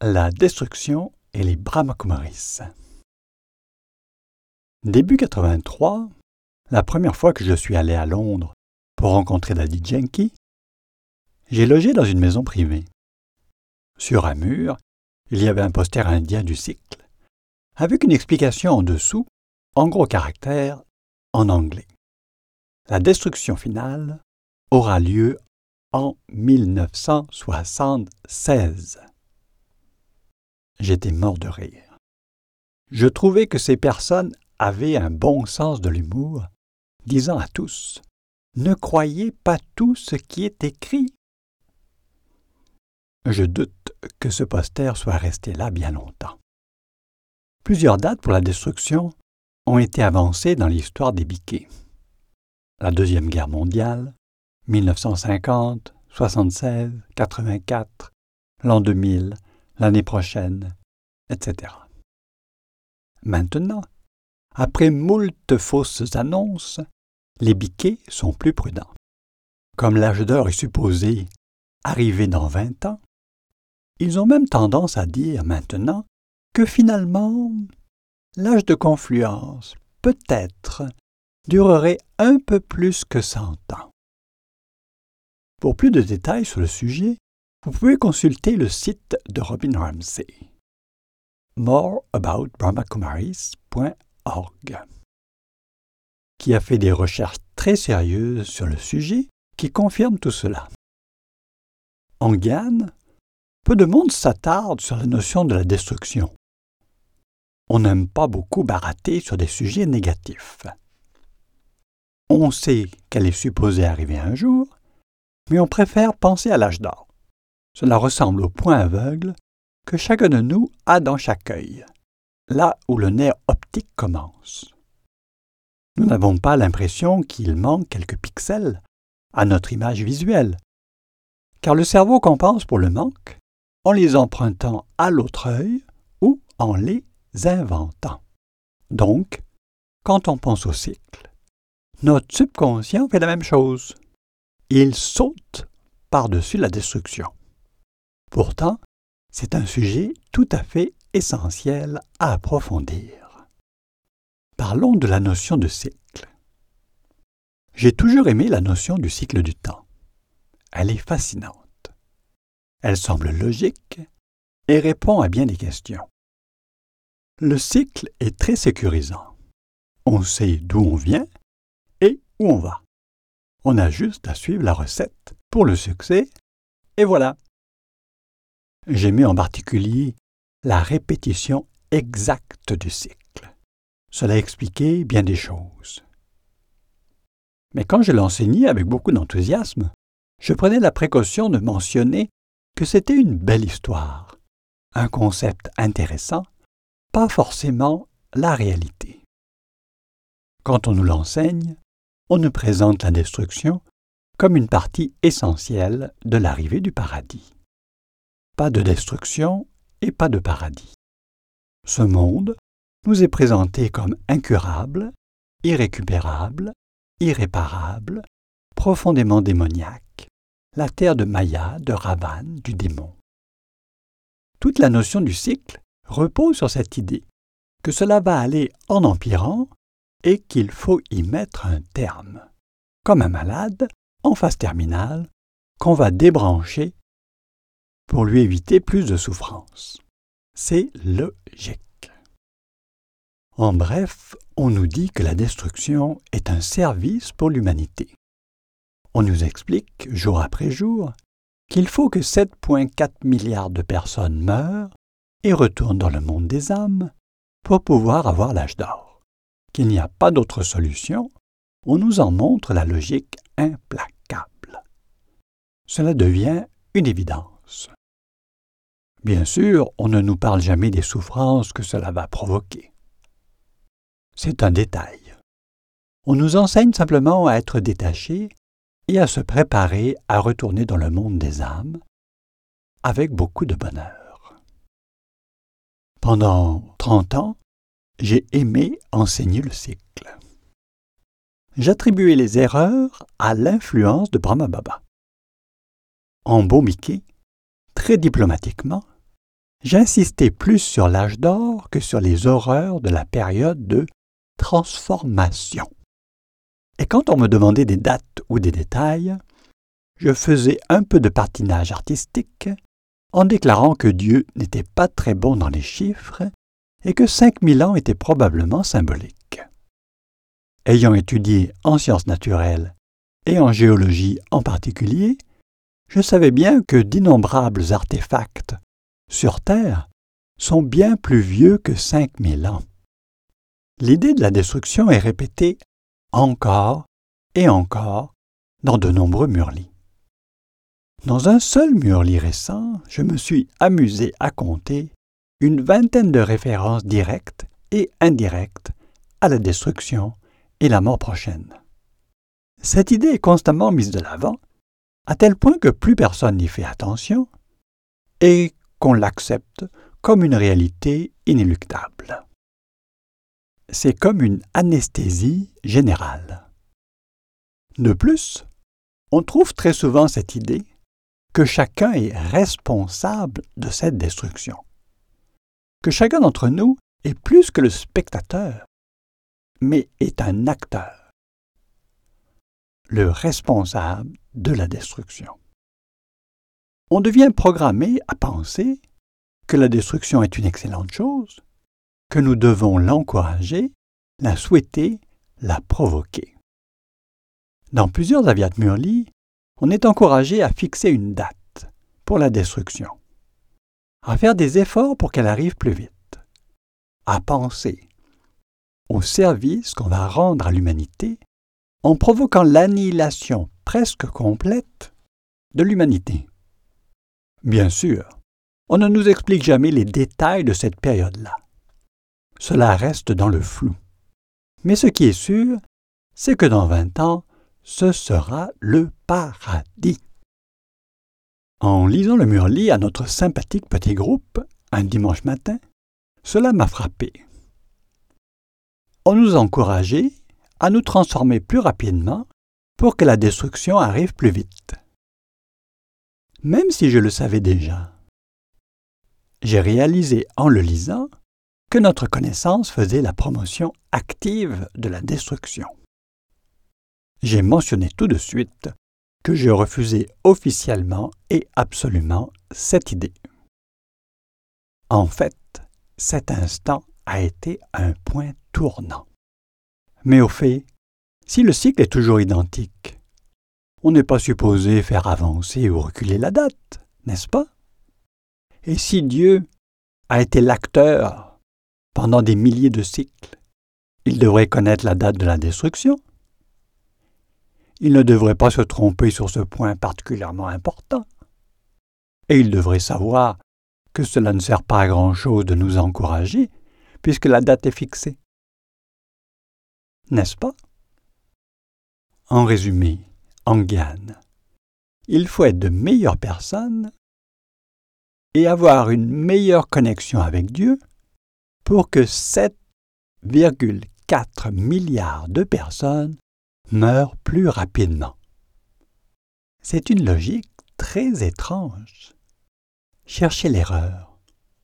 La destruction et les Brahmakumaris. Début 83, la première fois que je suis allé à Londres pour rencontrer Daddy Yankee, j'ai logé dans une maison privée. Sur un mur, il y avait un poster indien du cycle, avec une explication en dessous, en gros caractères, en anglais. La destruction finale aura lieu en 1976. J'étais mort de rire. Je trouvais que ces personnes avaient un bon sens de l'humour, disant à tous « Ne croyez pas tout ce qui est écrit ». Je doute que ce poster soit resté là bien longtemps. Plusieurs dates pour la destruction ont été avancées dans l'histoire des biquets. La Deuxième Guerre mondiale, 1950, 76, 84, l'an 2000, l'année prochaine, etc. Maintenant, après moult fausses annonces, les biquets sont plus prudents. Comme l'âge d'or est supposé arriver dans 20 ans, ils ont même tendance à dire maintenant que finalement, l'âge de confluence, peut-être, durerait un peu plus que 100 ans. Pour plus de détails sur le sujet, vous pouvez consulter le site de Robin Ramsey. moreaboutbrahmakumaris.org, qui a fait des recherches très sérieuses sur le sujet qui confirment tout cela. En Guyane, peu de monde s'attarde sur la notion de la destruction. On n'aime pas beaucoup barater sur des sujets négatifs. On sait qu'elle est supposée arriver un jour, mais on préfère penser à l'âge d'or. Cela ressemble au point aveugle que chacun de nous a dans chaque œil, là où le nerf optique commence. Nous n'avons pas l'impression qu'il manque quelques pixels à notre image visuelle, car le cerveau compense pour le manque en les empruntant à l'autre œil ou en les inventant. Donc, quand on pense au cycle, notre subconscient fait la même chose. Il saute par-dessus la destruction. Pourtant, c'est un sujet tout à fait essentiel à approfondir. Parlons de la notion de cycle. J'ai toujours aimé la notion du cycle du temps. Elle est fascinante. Elle semble logique et répond à bien des questions. Le cycle est très sécurisant. On sait d'où on vient et où on va. On a juste à suivre la recette pour le succès, et voilà. J'aimais en particulier la répétition exacte du cycle. Cela expliquait bien des choses. Mais quand je l'enseignais avec beaucoup d'enthousiasme, je prenais la précaution de mentionner que c'était une belle histoire, un concept intéressant, pas forcément la réalité. Quand on nous l'enseigne, on nous présente la destruction comme une partie essentielle de l'arrivée du paradis. Pas de destruction et pas de paradis. Ce monde nous est présenté comme incurable, irrécupérable, irréparable, profondément démoniaque, la terre de Maya, de Ravan, du démon. Toute la notion du cycle repose sur cette idée que cela va aller en empirant et qu'il faut y mettre un terme, comme un malade en phase terminale qu'on va débrancher pour lui éviter plus de souffrance. C'est logique. En bref, on nous dit que la destruction est un service pour l'humanité. On nous explique, jour après jour, qu'il faut que 7,4 milliards de personnes meurent et retournent dans le monde des âmes pour pouvoir avoir l'âge d'or. Qu'il n'y a pas d'autre solution, on nous en montre la logique implacable. Cela devient une évidence. Bien sûr, on ne nous parle jamais des souffrances que cela va provoquer. C'est un détail. On nous enseigne simplement à être détachés et à se préparer à retourner dans le monde des âmes avec beaucoup de bonheur. Pendant 30 ans, j'ai aimé enseigner le cycle. J'attribuais les erreurs à l'influence de Brahma Baba. En beau Mickey, très diplomatiquement, j'insistais plus sur l'âge d'or que sur les horreurs de la période de transformation. Et quand on me demandait des dates ou des détails, je faisais un peu de patinage artistique en déclarant que Dieu n'était pas très bon dans les chiffres et que 5000 ans étaient probablement symboliques. Ayant étudié en sciences naturelles et en géologie en particulier, je savais bien que d'innombrables artefacts sur Terre sont bien plus vieux que 5000 ans. L'idée de la destruction est répétée encore et encore dans de nombreux murlis. Dans un seul murli récent, je me suis amusé à compter une vingtaine de références directes et indirectes à la destruction et la mort prochaine. Cette idée est constamment mise de l'avant, à tel point que plus personne n'y fait attention et qu'on l'accepte comme une réalité inéluctable. C'est comme une anesthésie générale. De plus, on trouve très souvent cette idée que chacun est responsable de cette destruction, que chacun d'entre nous est plus que le spectateur, mais est un acteur, le responsable de la destruction. On devient programmé à penser que la destruction est une excellente chose, que nous devons l'encourager, la souhaiter, la provoquer. Dans plusieurs Aviat Murli, on est encouragé à fixer une date pour la destruction, à faire des efforts pour qu'elle arrive plus vite, à penser au service qu'on va rendre à l'humanité en provoquant l'annihilation presque complète de l'humanité. Bien sûr, on ne nous explique jamais les détails de cette période-là. Cela reste dans le flou. Mais ce qui est sûr, c'est que dans 20 ans, ce sera le paradis. En lisant le Murli à notre sympathique petit groupe, un dimanche matin, cela m'a frappé. On nous encourageait à nous transformer plus rapidement pour que la destruction arrive plus vite. Même si je le savais déjà, j'ai réalisé en le lisant que notre connaissance faisait la promotion active de la destruction. J'ai mentionné tout de suite que je refusais officiellement et absolument cette idée. En fait, cet instant a été un point tournant. Mais au fait, si le cycle est toujours identique, on n'est pas supposé faire avancer ou reculer la date, n'est-ce pas? Et si Dieu a été l'acteur pendant des milliers de cycles, il devrait connaître la date de la destruction. Il ne devrait pas se tromper sur ce point particulièrement important. Et il devrait savoir que cela ne sert pas à grand-chose de nous encourager, puisque la date est fixée. N'est-ce pas? En résumé, en Gyan, il faut être de meilleures personnes et avoir une meilleure connexion avec Dieu pour que 7,4 milliards de personnes meurent plus rapidement. C'est une logique très étrange. Cherchez l'erreur.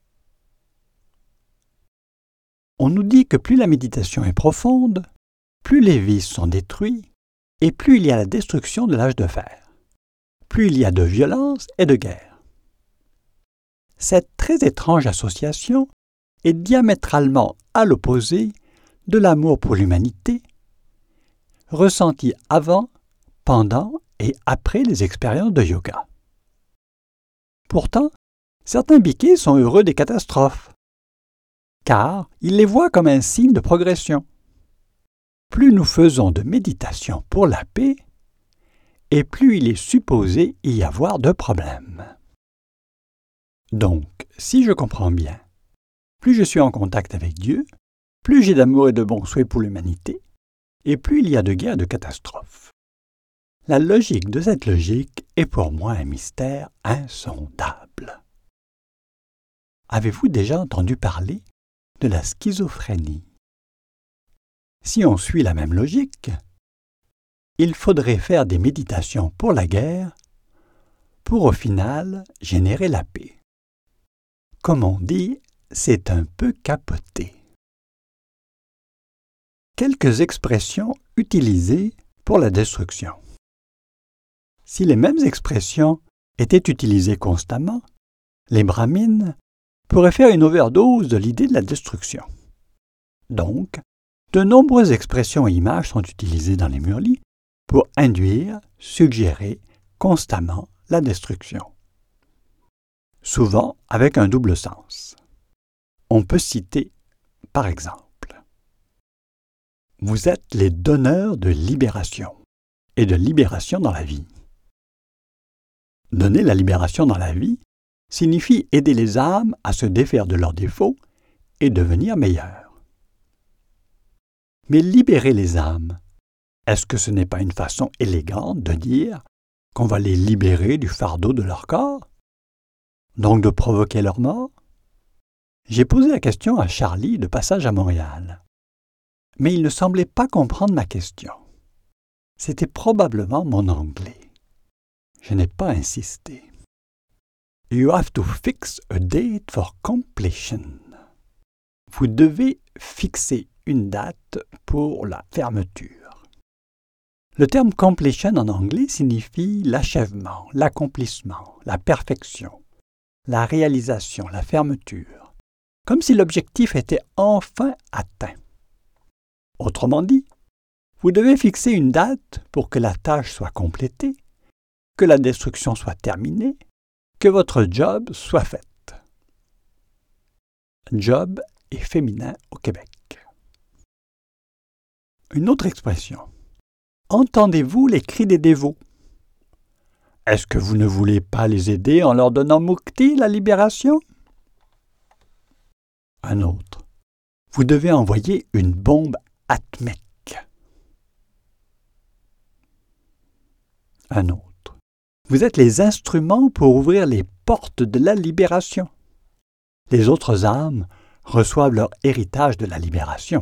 On nous dit que plus la méditation est profonde, plus les vices sont détruits et plus il y a la destruction de l'âge de fer. Plus il y a de violence et de guerre. Cette très étrange association est diamétralement à l'opposé de l'amour pour l'humanité, ressenti avant, pendant et après les expériences de yoga. Pourtant, certains bhikkis sont heureux des catastrophes, car ils les voient comme un signe de progression. Plus nous faisons de méditation pour la paix, et plus il est supposé y avoir de problèmes. Donc, si je comprends bien, plus je suis en contact avec Dieu, plus j'ai d'amour et de bons souhaits pour l'humanité, et plus il y a de guerres et de catastrophes. La logique de cette logique est pour moi un mystère insondable. Avez-vous déjà entendu parler de la schizophrénie? Si on suit la même logique, il faudrait faire des méditations pour la guerre pour au final générer la paix. comme on dit, c'est un peu capoté. Quelques expressions utilisées pour la destruction. Si les mêmes expressions étaient utilisées constamment, les brahmines pourraient faire une overdose de l'idée de la destruction. Donc, de nombreuses expressions et images sont utilisées dans les murlis pour induire, suggérer constamment la destruction. Souvent avec un double sens. On peut citer, par exemple, « Vous êtes les donneurs de libération et de libération dans la vie. » Donner la libération dans la vie signifie aider les âmes à se défaire de leurs défauts et devenir meilleures. Mais libérer les âmes, est-ce que ce n'est pas une façon élégante de dire qu'on va les libérer du fardeau de leur corps? Donc de provoquer leur mort? J'ai posé la question à Charlie de passage à Montréal. Mais il ne semblait pas comprendre ma question. C'était probablement mon anglais. Je n'ai pas insisté. You have to fix a date for completion. Vous devez fixer une date pour la fermeture. Le terme completion en anglais signifie l'achèvement, l'accomplissement, la perfection, la réalisation, la fermeture, comme si l'objectif était enfin atteint. Autrement dit, vous devez fixer une date pour que la tâche soit complétée, que la destruction soit terminée, que votre job soit fait. Job est féminin au Québec. Une autre expression. Entendez-vous les cris des dévots? Est-ce que vous ne voulez pas les aider en leur donnant mukti, la libération? Un autre. Vous devez envoyer une bombe atmique. Un autre. Vous êtes les instruments pour ouvrir les portes de la libération. Les autres âmes reçoivent leur héritage de la libération.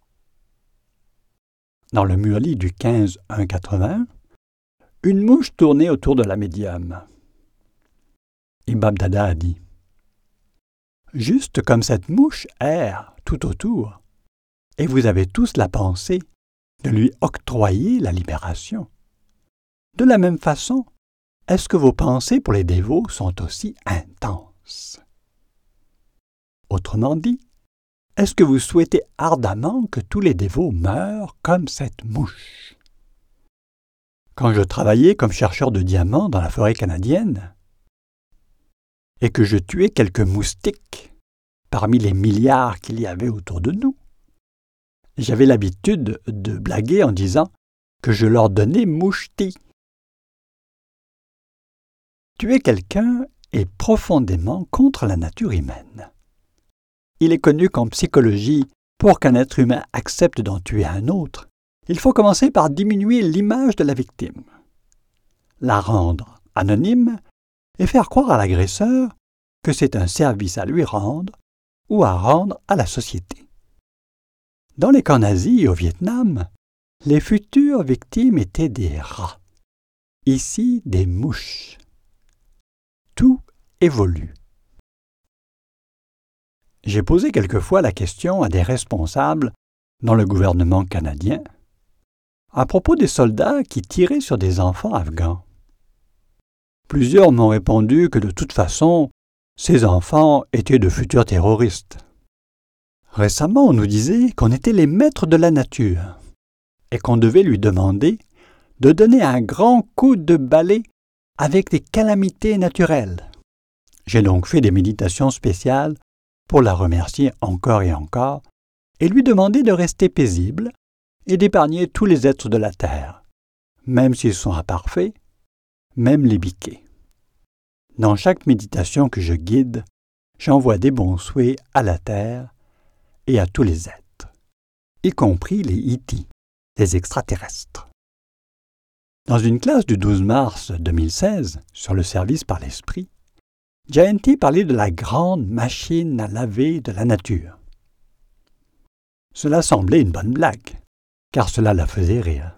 Dans le murli du 15-1-81, une mouche tournait autour de la médium. Imam Dada a dit « Juste comme cette mouche erre tout autour, et vous avez tous la pensée de lui octroyer la libération. De la même façon, est-ce que vos pensées pour les dévots sont aussi intenses? Autrement dit, est-ce que vous souhaitez ardemment que tous les dévots meurent comme cette mouche? Quand je travaillais comme chercheur de diamants dans la forêt canadienne et que je tuais quelques moustiques parmi les milliards qu'il y avait autour de nous, j'avais l'habitude de blaguer en disant que je leur donnais moucheti. Tuer quelqu'un est profondément contre la nature humaine. Il est connu qu'en psychologie, pour qu'un être humain accepte d'en tuer un autre, il faut commencer par diminuer l'image de la victime, la rendre anonyme et faire croire à l'agresseur que c'est un service à lui rendre ou à rendre à la société. Dans les camps nazis et au Vietnam, les futures victimes étaient des rats, ici des mouches. Tout évolue. J'ai posé quelquefois la question à des responsables dans le gouvernement canadien à propos des soldats qui tiraient sur des enfants afghans. Plusieurs m'ont répondu que de toute façon, ces enfants étaient de futurs terroristes. Récemment, on nous disait qu'on était les maîtres de la nature et qu'on devait lui demander de donner un grand coup de balai avec des calamités naturelles. J'ai donc fait des méditations spéciales pour la remercier encore et encore et lui demander de rester paisible et d'épargner tous les êtres de la terre, même s'ils sont imparfaits, même les biquets. Dans chaque méditation que je guide, j'envoie des bons souhaits à la terre et à tous les êtres, y compris les Iti, les extraterrestres. Dans une classe du 12 mars 2016 sur le service par l'esprit, Jayanti parlait de la grande machine à laver de la nature. Cela semblait une bonne blague, car cela la faisait rire.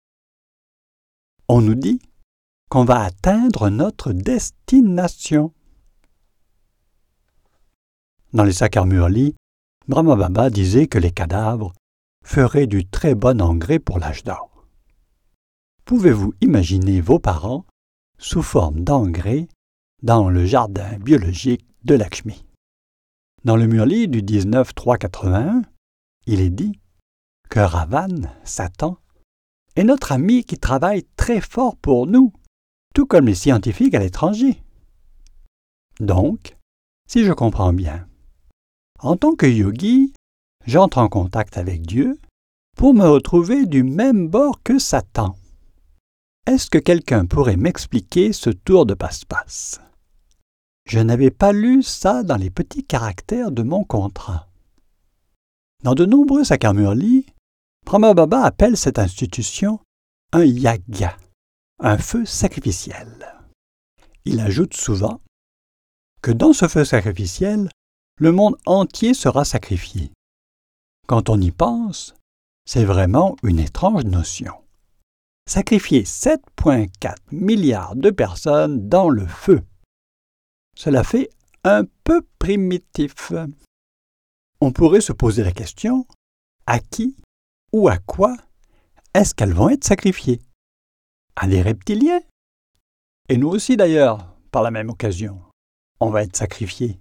On nous dit qu'on va atteindre notre destination. Dans les Sakarmurli, Brahma Baba disait que les cadavres feraient du très bon engrais pour l'âge d'or. Pouvez-vous imaginer vos parents sous forme d'engrais dans le jardin biologique de Lakshmi? Dans le Murli du 19.3.81, il est dit que Ravan, Satan, est notre ami qui travaille très fort pour nous, tout comme les scientifiques à l'étranger. Donc, si je comprends bien, en tant que yogi, j'entre en contact avec Dieu pour me retrouver du même bord que Satan. Est-ce que quelqu'un pourrait m'expliquer ce tour de passe-passe? Je n'avais pas lu ça dans les petits caractères de mon contrat. Dans de nombreux Sakarmurli, Brahma Baba appelle cette institution un yaga, un feu sacrificiel. Il ajoute souvent que dans ce feu sacrificiel, le monde entier sera sacrifié. Quand on y pense, c'est vraiment une étrange notion. Sacrifier 7,4 milliards de personnes dans le feu. Cela fait un peu primitif. On pourrait se poser la question, à qui ou à quoi est-ce qu'elles vont être sacrifiées? À des reptiliens? Et nous aussi d'ailleurs, par la même occasion, on va être sacrifiés.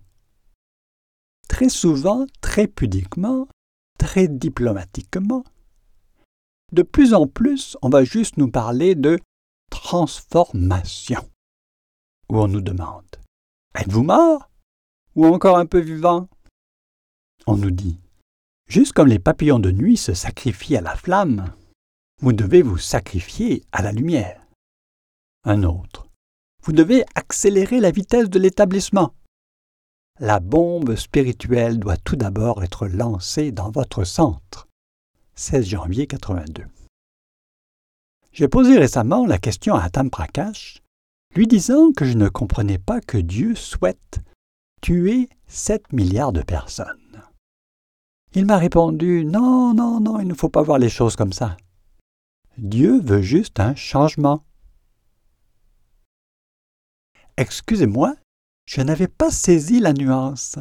Très souvent, très pudiquement, très diplomatiquement, de plus en plus, on va juste nous parler de transformation, où on nous demande « Êtes-vous mort ou encore un peu vivant ?» On nous dit « Juste comme les papillons de nuit se sacrifient à la flamme, vous devez vous sacrifier à la lumière. » Un autre « Vous devez accélérer la vitesse de l'établissement. La bombe spirituelle doit tout d'abord être lancée dans votre centre. » 16 janvier 82. J'ai posé récemment la question à Atam Prakash, lui disant que je ne comprenais pas que Dieu souhaite tuer 7 milliards de personnes. Il m'a répondu « Non, il ne faut pas voir les choses comme ça. Dieu veut juste un changement. » Excusez-moi, je n'avais pas saisi la nuance.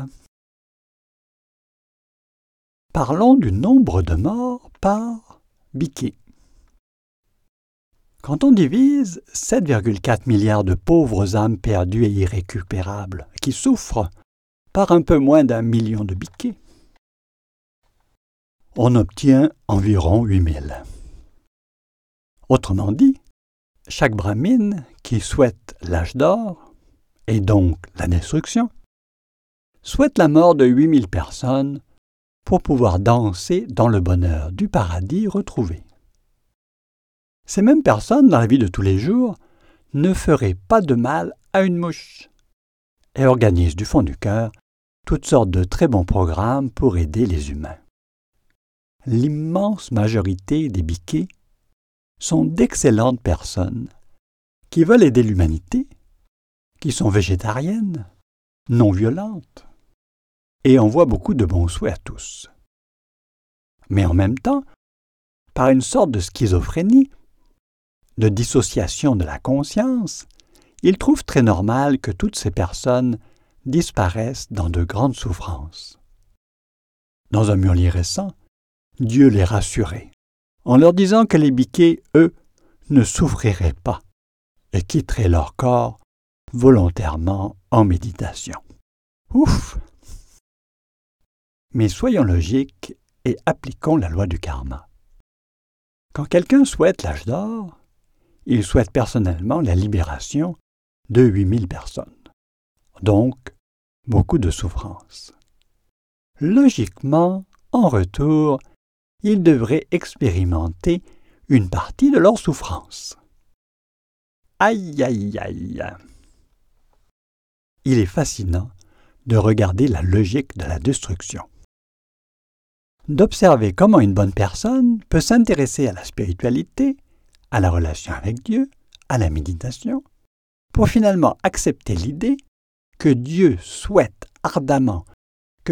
Parlons du nombre de morts par Biquet. Quand on divise 7,4 milliards de pauvres âmes perdues et irrécupérables qui souffrent par un peu moins d'1 million de biquets, on obtient environ 8000. Autrement dit, chaque brahmine qui souhaite l'âge d'or, et donc la destruction, souhaite la mort de 8000 personnes pour pouvoir danser dans le bonheur du paradis retrouvé. Ces mêmes personnes, dans la vie de tous les jours, ne feraient pas de mal à une mouche et organisent du fond du cœur toutes sortes de très bons programmes pour aider les humains. L'immense majorité des biquets sont d'excellentes personnes qui veulent aider l'humanité, qui sont végétariennes, non violentes, et envoient beaucoup de bons souhaits à tous. Mais en même temps, par une sorte de schizophrénie, de dissociation de la conscience, ils trouvent très normal que toutes ces personnes disparaissent dans de grandes souffrances. Dans un Murli récent, Dieu les rassurait, en leur disant que les biquets, eux, ne souffriraient pas et quitteraient leur corps volontairement en méditation. Ouf! Mais soyons logiques et appliquons la loi du karma. Quand quelqu'un souhaite l'âge d'or, il souhaite personnellement la libération de 8000 personnes. Donc, beaucoup de souffrance. Logiquement, en retour, ils devraient expérimenter une partie de leur souffrance. Aïe, aïe, aïe! Il est fascinant de regarder la logique de la destruction. D'observer comment une bonne personne peut s'intéresser à la spiritualité, à la relation avec Dieu, à la méditation, pour finalement accepter l'idée que Dieu souhaite ardemment que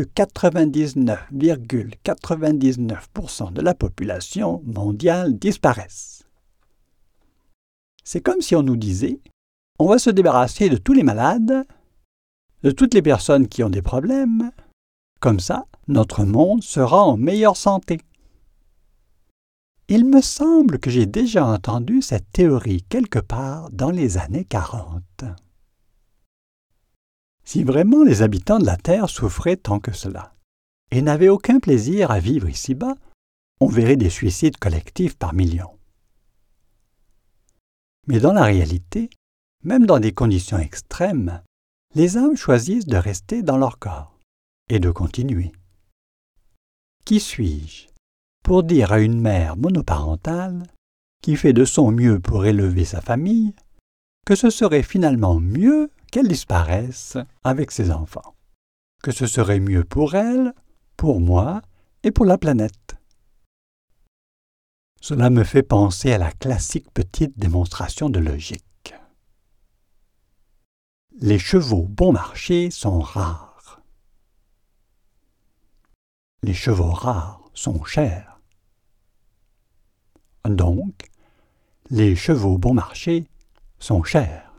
99,99% de la population mondiale disparaisse. C'est comme si on nous disait « On va se débarrasser de tous les malades, de toutes les personnes qui ont des problèmes, Comme ça, notre monde sera en meilleure santé. Il me semble que j'ai déjà entendu cette théorie quelque part dans les années 40. Si vraiment les habitants de la Terre souffraient tant que cela, et n'avaient aucun plaisir à vivre ici-bas, on verrait des suicides collectifs par millions. Mais dans la réalité, même dans des conditions extrêmes, les âmes choisissent de rester dans leur corps et de continuer. Qui suis-je pour dire à une mère monoparentale, qui fait de son mieux pour élever sa famille, que ce serait finalement mieux qu'elle disparaisse avec ses enfants, que ce serait mieux pour elle, pour moi et pour la planète? Cela me fait penser à la classique petite démonstration de logique. Les chevaux bon marché sont rares. Les chevaux rares sont chers. Donc, les chevaux bon marché sont chers.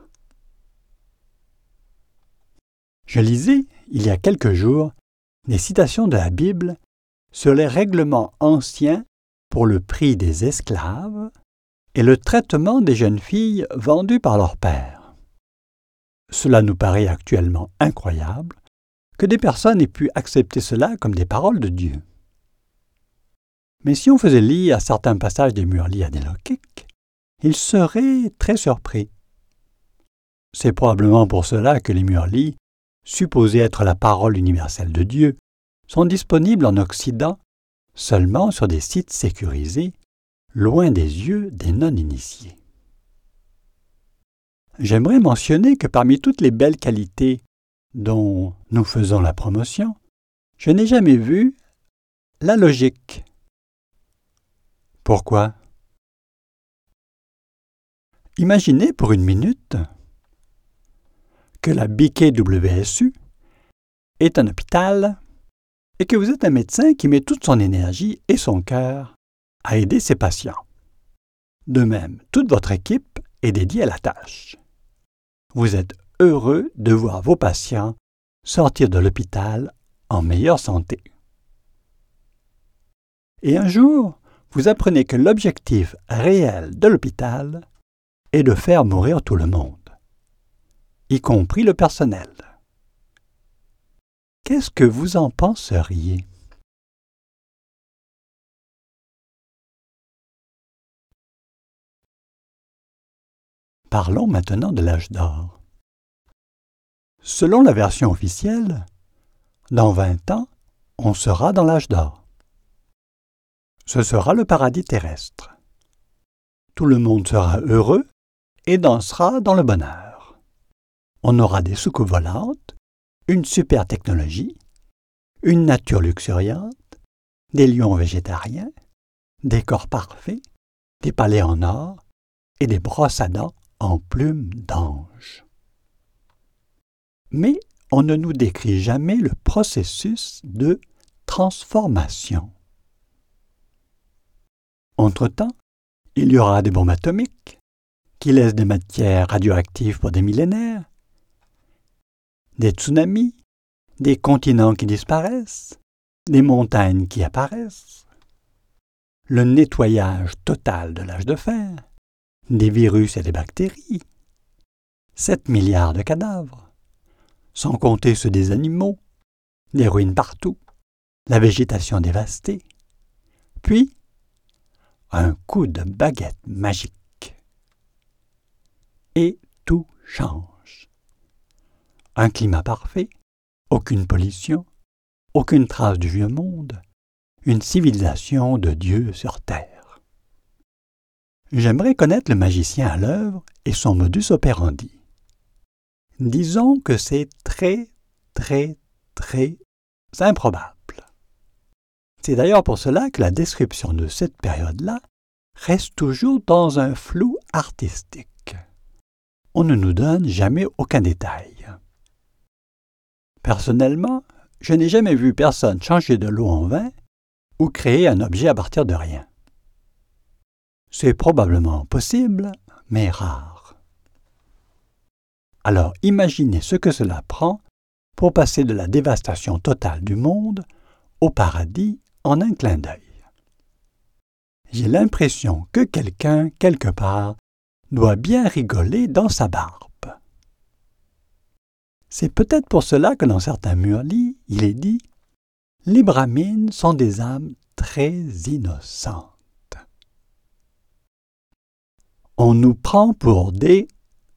Je lisais, il y a quelques jours, des citations de la Bible sur les règlements anciens pour le prix des esclaves et le traitement des jeunes filles vendues par leur père. Cela nous paraît actuellement incroyable que des personnes aient pu accepter cela comme des paroles de Dieu. Mais si on faisait lire certains passages des Murli à des Lokik, ils seraient très surpris. C'est probablement pour cela que les Murli, supposés être la parole universelle de Dieu, sont disponibles en Occident seulement sur des sites sécurisés, loin des yeux des non-initiés. J'aimerais mentionner que parmi toutes les belles qualités dont nous faisons la promotion, je n'ai jamais vu la logique. Pourquoi? Imaginez pour une minute que la BKWSU est un hôpital et que vous êtes un médecin qui met toute son énergie et son cœur à aider ses patients. De même, toute votre équipe est dédiée à la tâche. Vous êtes heureux de voir vos patients sortir de l'hôpital en meilleure santé. Et un jour, vous apprenez que l'objectif réel de l'hôpital est de faire mourir tout le monde, y compris le personnel. Qu'est-ce que vous en penseriez? Parlons maintenant de l'âge d'or. Selon la version officielle, dans 20 ans, on sera dans l'âge d'or. Ce sera le paradis terrestre. Tout le monde sera heureux et dansera dans le bonheur. On aura des soucoupes volantes, une super technologie, une nature luxuriante, des lions végétariens, des corps parfaits, des palais en or et des brosses à dents en plumes d'ange. Mais on ne nous décrit jamais le processus de transformation. Entre-temps, il y aura des bombes atomiques qui laissent des matières radioactives pour des millénaires, des tsunamis, des continents qui disparaissent, des montagnes qui apparaissent, le nettoyage total de l'âge de fer, des virus et des bactéries, 7 milliards de cadavres, sans compter ceux des animaux, des ruines partout, la végétation dévastée, puis un coup de baguette magique. Et tout change. Un climat parfait, aucune pollution, aucune trace du vieux monde, une civilisation de Dieu sur terre. J'aimerais connaître le magicien à l'œuvre et son modus operandi. Disons que c'est très improbable. C'est d'ailleurs pour cela que la description de cette période-là reste toujours dans un flou artistique. On ne nous donne jamais aucun détail. Personnellement, je n'ai jamais vu personne changer de l'eau en vin ou créer un objet à partir de rien. C'est probablement possible, mais rare. Alors imaginez ce que cela prend pour passer de la dévastation totale du monde au paradis en un clin d'œil. J'ai l'impression que quelqu'un, quelque part, doit bien rigoler dans sa barbe. C'est peut-être pour cela que dans certains murlis, il est dit « Les brahmines sont des âmes très innocentes. » On nous prend pour des...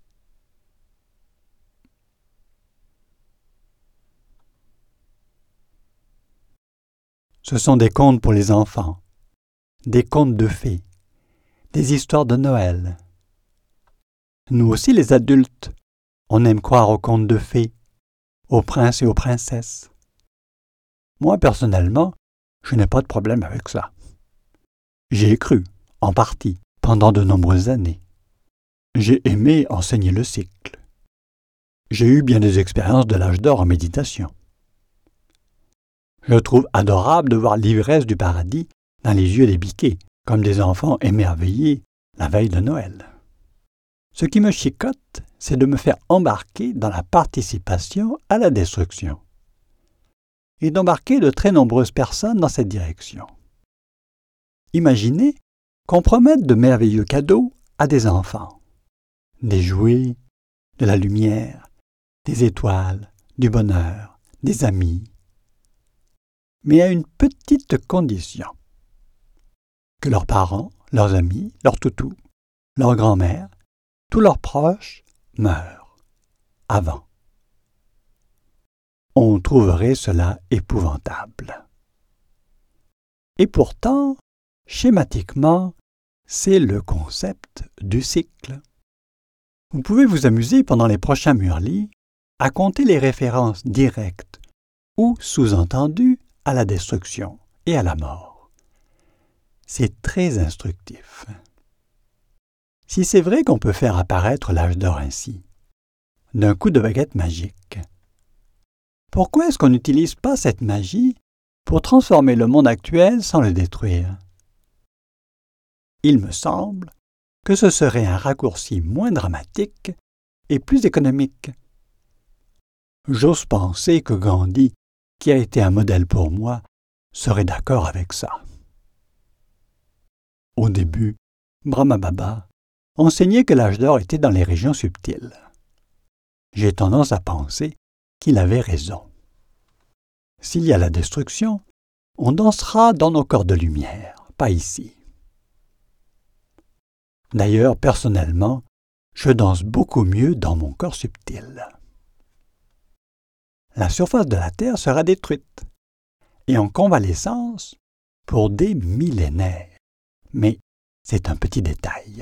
Ce sont des contes pour les enfants, des contes de fées, des histoires de Noël. Nous aussi les adultes, on aime croire aux contes de fées, aux princes et aux princesses. Moi, personnellement, je n'ai pas de problème avec ça. J'y ai cru, en partie, pendant de nombreuses années. J'ai aimé enseigner le cycle. J'ai eu bien des expériences de l'âge d'or en méditation. Je trouve adorable de voir l'ivresse du paradis dans les yeux des biquets, comme des enfants émerveillés la veille de Noël. Ce qui me chicote, c'est de me faire embarquer dans la participation à la destruction et d'embarquer de très nombreuses personnes dans cette direction. Imaginez qu'on promette de merveilleux cadeaux à des enfants, des jouets, de la lumière, des étoiles, du bonheur, des amis, mais à une petite condition, que leurs parents, leurs amis, leurs toutous, leur grand-mère, tous leurs proches meurent avant. On trouverait cela épouvantable. Et pourtant, schématiquement, c'est le concept du cycle. Vous pouvez vous amuser pendant les prochains murlis à compter les références directes ou sous-entendues à la destruction et à la mort. C'est très instructif. Si c'est vrai qu'on peut faire apparaître l'âge d'or ainsi, d'un coup de baguette magique, pourquoi est-ce qu'on n'utilise pas cette magie pour transformer le monde actuel sans le détruire? Il me semble que ce serait un raccourci moins dramatique et plus économique. J'ose penser que Gandhi, qui a été un modèle pour moi, serait d'accord avec ça. Au début, Brahma Baba enseignait que l'âge d'or était dans les régions subtiles. J'ai tendance à penser qu'il avait raison. S'il y a la destruction, on dansera dans nos corps de lumière, pas ici. D'ailleurs, personnellement, je danse beaucoup mieux dans mon corps subtil. La surface de la Terre sera détruite et en convalescence pour des millénaires. Mais c'est un petit détail.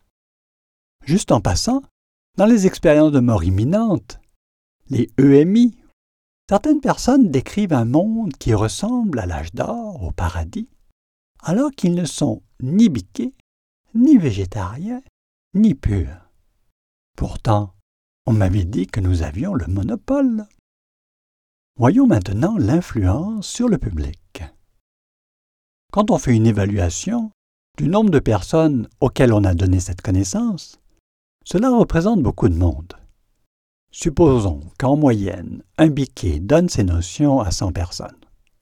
Juste en passant, dans les expériences de mort imminente, les EMI, certaines personnes décrivent un monde qui ressemble à l'âge d'or, au paradis, alors qu'ils ne sont ni biqués, ni végétariens, ni purs. Pourtant, on m'avait dit que nous avions le monopole. Voyons maintenant l'influence sur le public. Quand on fait une évaluation du nombre de personnes auxquelles on a donné cette connaissance, cela représente beaucoup de monde. Supposons qu'en moyenne, un biquet donne ces notions à 100 personnes.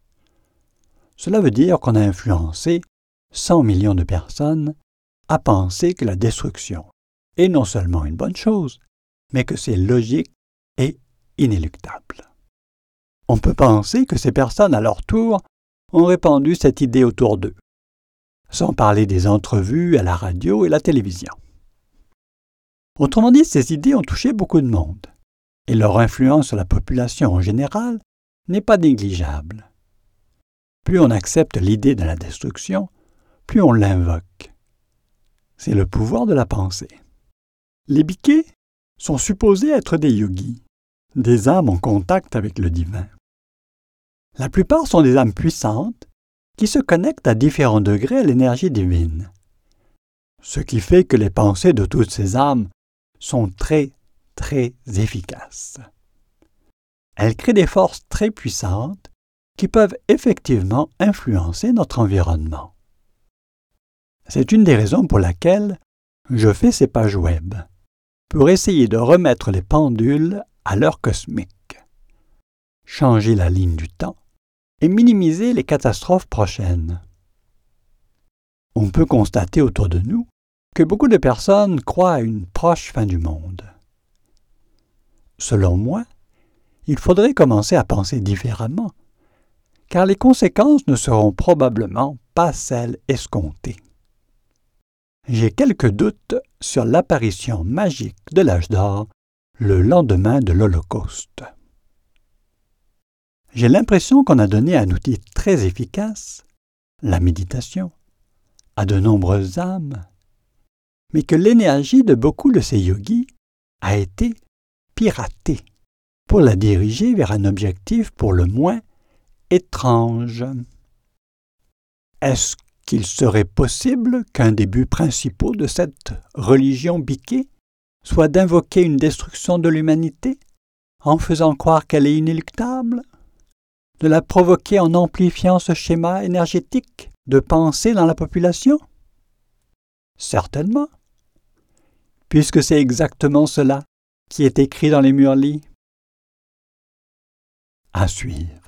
Cela veut dire qu'on a influencé 100 millions de personnes à penser que la destruction est non seulement une bonne chose, mais que c'est logique et inéluctable. On peut penser que ces personnes, à leur tour, ont répandu cette idée autour d'eux, sans parler des entrevues à la radio et la télévision. Autrement dit, ces idées ont touché beaucoup de monde, et leur influence sur la population en général n'est pas négligeable. Plus on accepte l'idée de la destruction, plus on l'invoque. C'est le pouvoir de la pensée. Les biquets sont supposés être des yogis, des âmes en contact avec le divin. La plupart sont des âmes puissantes qui se connectent à différents degrés à l'énergie divine. Ce qui fait que les pensées de toutes ces âmes sont très, très efficaces. Elles créent des forces très puissantes qui peuvent effectivement influencer notre environnement. C'est une des raisons pour laquelle je fais ces pages web, pour essayer de remettre les pendules à l'heure cosmique. changer la ligne du temps et minimiser les catastrophes prochaines. On peut constater autour de nous que beaucoup de personnes croient à une proche fin du monde. Selon moi, il faudrait commencer à penser différemment, car les conséquences ne seront probablement pas celles escomptées. J'ai quelques doutes sur l'apparition magique de l'âge d'or le lendemain de l'Holocauste. J'ai l'impression qu'on a donné un outil très efficace, la méditation, à de nombreuses âmes, mais que l'énergie de beaucoup de ces yogis a été piratée pour la diriger vers un objectif pour le moins étrange. Est-ce qu'il serait possible qu'un des buts principaux de cette religion biquée soit d'invoquer une destruction de l'humanité en faisant croire qu'elle est inéluctable? De la provoquer en amplifiant ce schéma énergétique de pensée dans la population? Certainement, puisque c'est exactement cela qui est écrit dans les Murlis. À suivre.